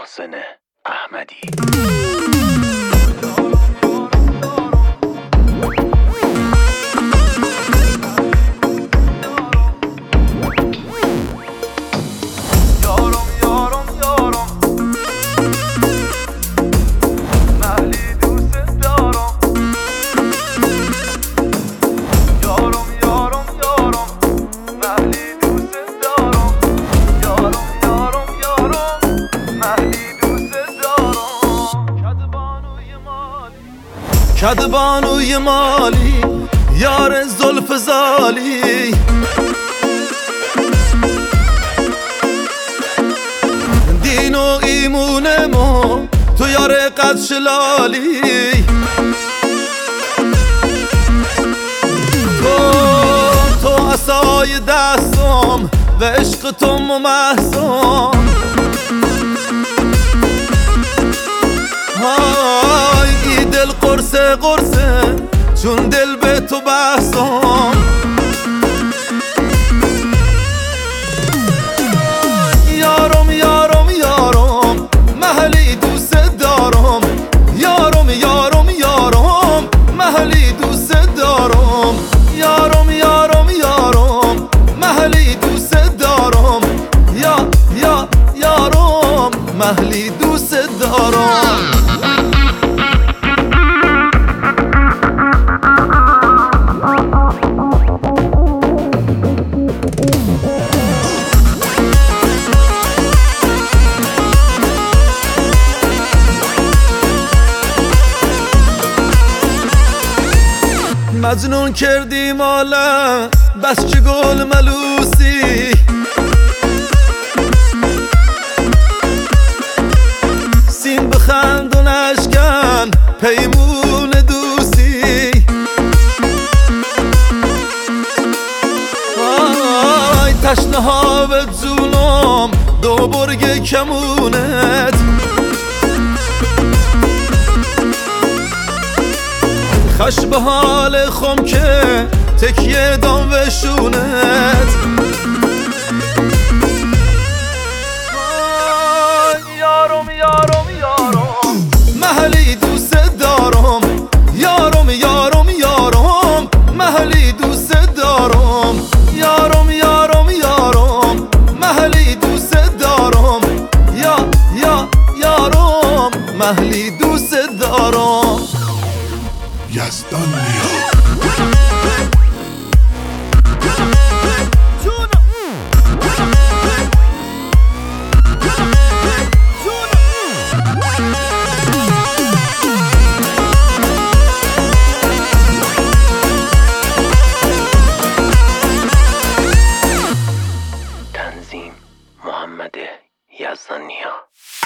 محسن احمدی. کدبانوی مالی یار زلف زالی، دین و ایمون ما تو یار قد شلالی. تو عصای دستم و عشق تو ممحصم، ای دل قرصه قرصه چون دل به تو بحثم. یارم یارم یارم محلی دوست دارم، یارم یارم یارم محلی دوست دارم، یارم یارم یارم محلی دوست دارم، یارم محلی دوست دارم. مجنون کردی مالا بس چه گل ملوسی، سین بخند و نشکن پیمون دوستی. آی تشنه ها به جونم دو برگ کمونت، خش به حال خم که تکیه دام و شونت. یارم یارم یارم محلی دوست دارم، یارم یارم یارم محلی دوست دارم، یارم یارم یارم محلی دوست دارم، یارم محلی دوست دارم. یزدانیا تنظیم محمد یزدانیا.